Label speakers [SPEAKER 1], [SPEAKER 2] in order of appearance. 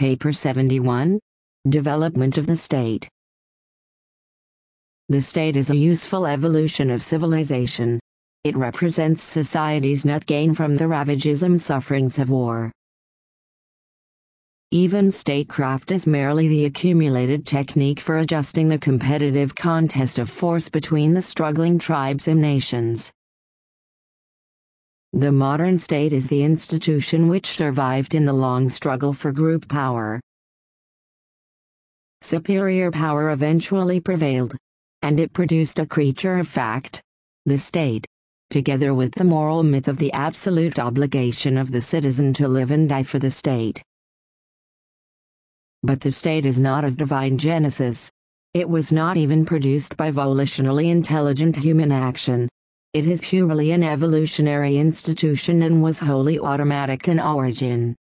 [SPEAKER 1] Paper 71. Development of the State. The state is a useful evolution of civilization. It represents society's net gain from the ravages and sufferings of war. Even statecraft is merely the accumulated technique for adjusting the competitive contest of force between the struggling tribes and nations. The modern state is the institution which survived in the long struggle for group power. Superior power eventually prevailed, and it produced a creature of fact, the state, together with the moral myth of the absolute obligation of the citizen to live and die for the state. But the state is not of divine genesis. It was not even produced by volitionally intelligent human action. It is purely an evolutionary institution and was wholly automatic in origin.